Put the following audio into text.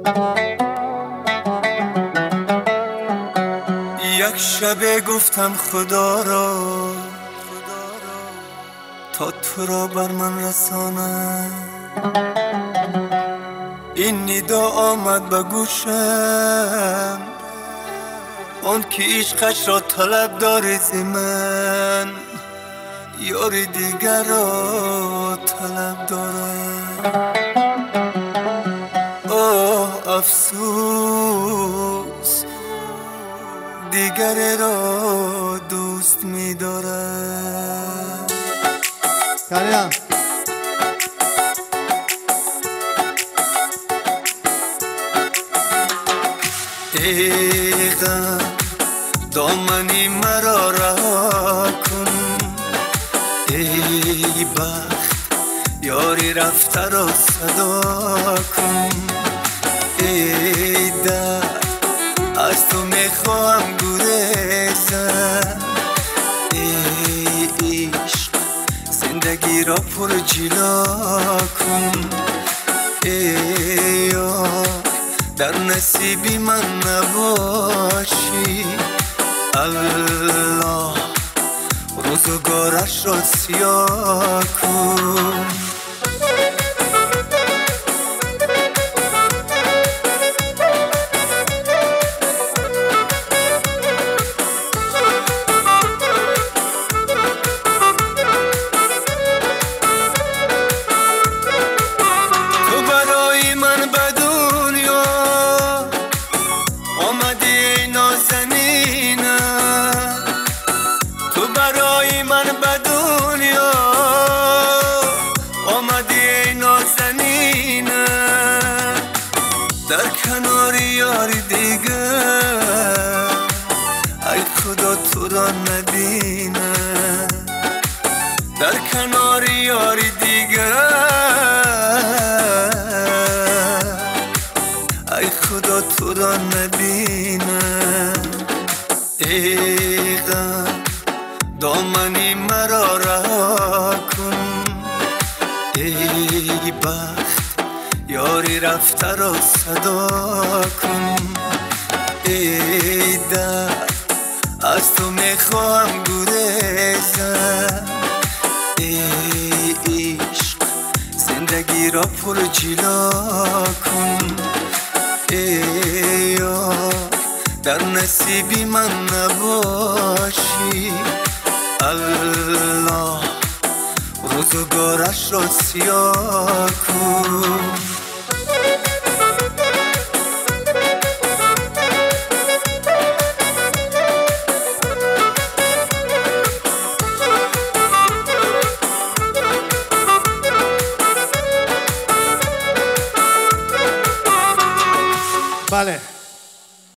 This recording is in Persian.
یک شبه گفتم خدا را تا تو را بر من رسانه، این ندا آمد به گوشم، آن که عشقش را طلب داری ز من، یار دیگر را طلب دارم. آه افسوس دیگر را دوست می دارم. کریم ای غم دامنی مرا رها کن، ای بخت یاری رفته را صدا کن، ای درد از تو میخواهم گریزم، ای عشق زندگی را پر جلا کن، ای یار در نصیبی من نباشی، الله روزگارش را سیاه کن. تو برای من به دنیا آمدی ای نازنینه، تو برای من به دنیا آمدی ای نازنینه، در کنار یاری دیگر ای خدا تو را نبینه، در کنار یاری دیگر ای خدا تو را نبینه. ای غم دامنی مرا رها کن، ای بخت یاری رفته را صدا کن، ای درد از تو میخواهم گریزم، ای عشق زندگی را پر جلا کن، ای یار در نصیبی من نباشی، الله روزگارش را سیاه کن. بله